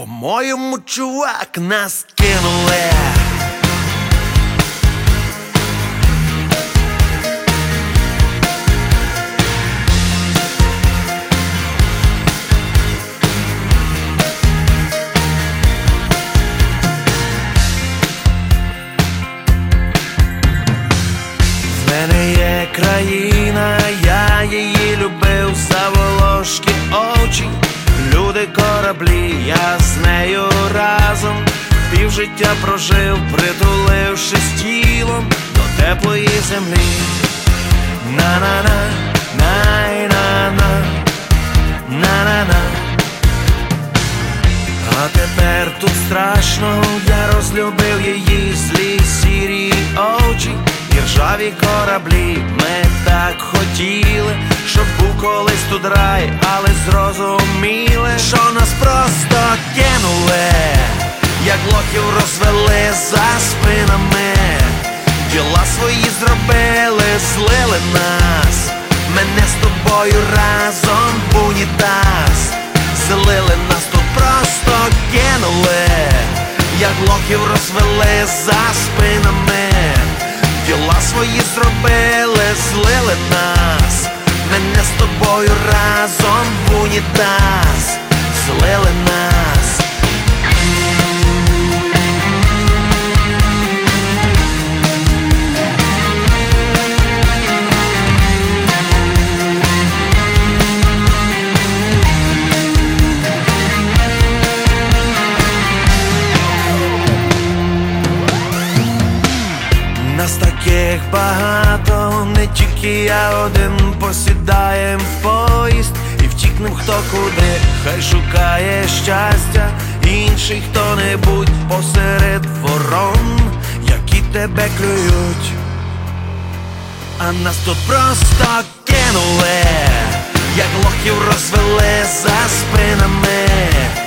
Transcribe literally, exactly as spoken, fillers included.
По-моєму, чувак, нас кинули. В мене є країна, я її любив за волошки очі. Люди, кораблі, я з нею разом півжиття прожив, притулившись тілом до теплої землі. На-на-на, най-на-на, на-на-на. А тепер тут страшно, я розлюбив її злі сірі очі і ржаві кораблі. Ми так хотіли, щоб був колись тут рай, але зрозуміли, що нас просто кинули, як лохів розвели за спинами. Діла свої зробили, злили нас, мене з тобою разом в унітаз. Злили нас, тут просто кинули, як лохів розвели за спинами. Діла свої зробили, злили нас, мене з тобою разом в унітаз. Злили нас. Нас таких багато, не тільки я один. Посідаєм в поїзд і втікнем хто куди. Хай шукає щастя інший хто-небудь посеред ворон, які тебе клюють. А нас тут просто кинули, як лохів розвели за спинами.